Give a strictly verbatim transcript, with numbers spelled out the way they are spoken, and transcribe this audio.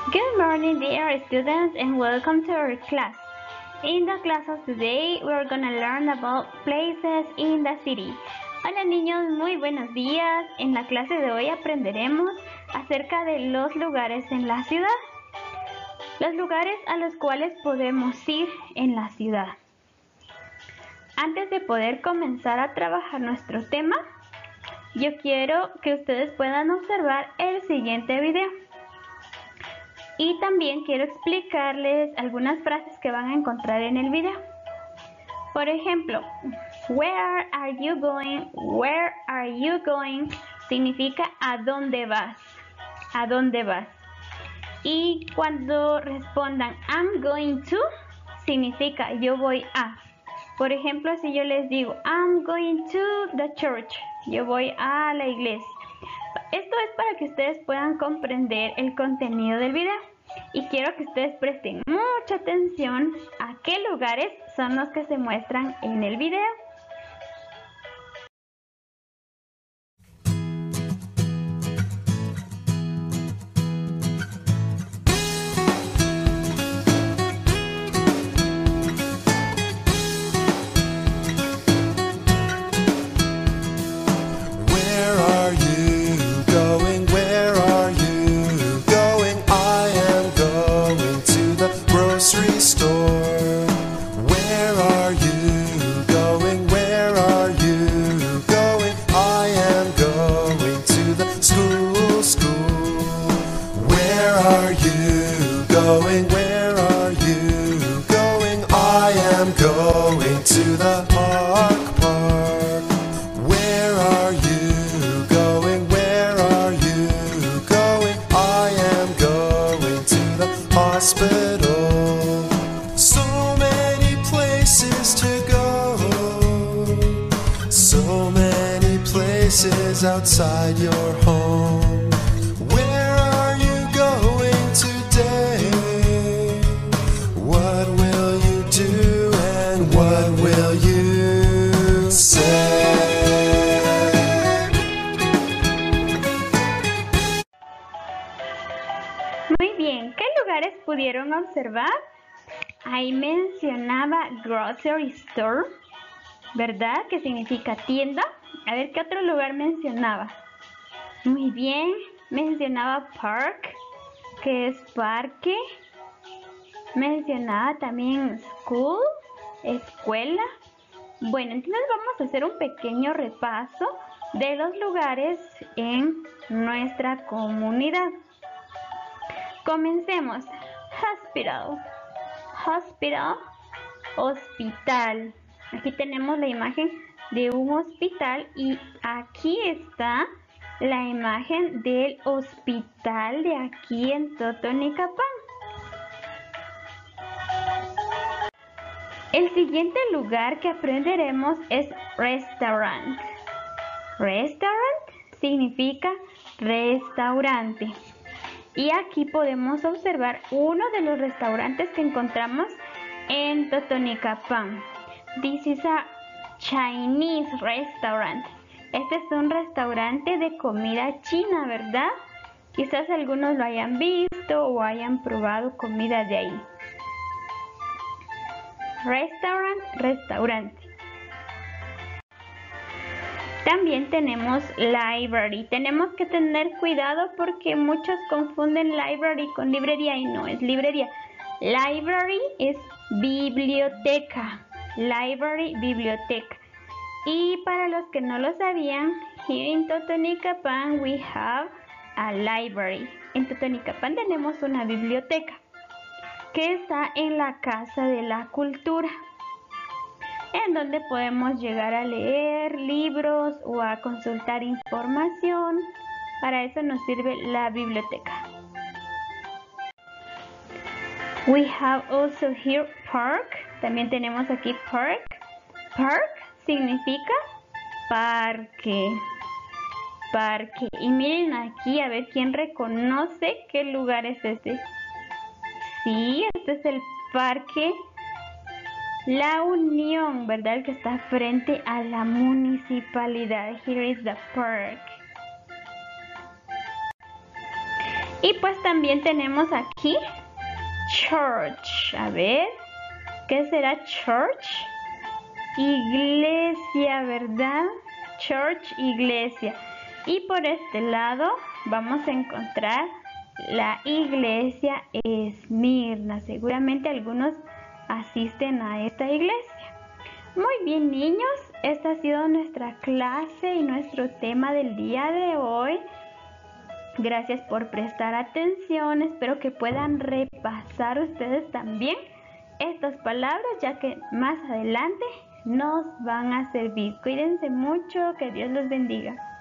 Good morning, dear students, and welcome to our class. In the class of today, we're gonna learn about places in the city. Hola niños, muy buenos días. En la clase de hoy aprenderemos acerca de los lugares en la ciudad. Los lugares a los cuales podemos ir en la ciudad. Antes de poder comenzar a trabajar nuestro tema, yo quiero que ustedes puedan observar el siguiente video. Y también quiero explicarles algunas frases que van a encontrar en el video. Por ejemplo, where are you going? Where are you going? Significa ¿a dónde vas? ¿A dónde vas? Y cuando respondan I'm going to, significa yo voy a. Por ejemplo, si yo les digo I'm going to the church, yo voy a la iglesia. Esto es para que ustedes puedan comprender el contenido del video. Y quiero que ustedes presten mucha atención a qué lugares son los que se muestran en el video. Going, where are you going? I am going to the park, park. Where are you going? Where are you going? I am going to the hospital. So many places to go, so many places outside your home. Where are you going today? What will you do and what will you say? Muy bien, ¿qué lugares pudieron observar? Ahí mencionaba grocery store, ¿verdad? Que significa tienda. A ver, ¿qué otro lugar mencionaba? Muy bien, mencionaba park, que es parque. Mencionaba también school, escuela. Bueno, entonces vamos a hacer un pequeño repaso de los lugares en nuestra comunidad. Comencemos. Hospital. Hospital. Hospital. Aquí tenemos la imagen de un hospital y aquí está la imagen del hospital de aquí en Totonicapán. El siguiente lugar que aprenderemos es restaurant. Restaurant significa restaurante. Y aquí podemos observar uno de los restaurantes que encontramos en Totonicapán. This is a Chinese restaurant. Este es un restaurante de comida china, ¿verdad? Quizás algunos lo hayan visto o hayan probado comida de ahí. Restaurant, restaurante. También tenemos library. Tenemos que tener cuidado porque muchos confunden library con librería y no es librería. Library es biblioteca. Library, biblioteca. Y para los que no lo sabían, here in Totonicapán we have a library. En Totonicapán tenemos una biblioteca que está en la Casa de la Cultura, en donde podemos llegar a leer libros o a consultar información. Para eso nos sirve la biblioteca. We have also here park. También tenemos aquí park. Park significa parque. Parque. Y miren aquí a ver quién reconoce qué lugar es este. Sí, este es el parque La Unión, ¿verdad? El que está frente a la municipalidad. Here is the park. Y pues también tenemos aquí church. A ver, ¿qué será church? Iglesia, ¿verdad? Church, iglesia. Y por este lado vamos a encontrar la iglesia Esmirna. Seguramente algunos asisten a esta iglesia. Muy bien, niños, esta ha sido nuestra clase y nuestro tema del día de hoy. Gracias por prestar atención. Espero que puedan repasar ustedes también estas palabras, ya que más adelante nos van a servir. Cuídense mucho, que Dios los bendiga.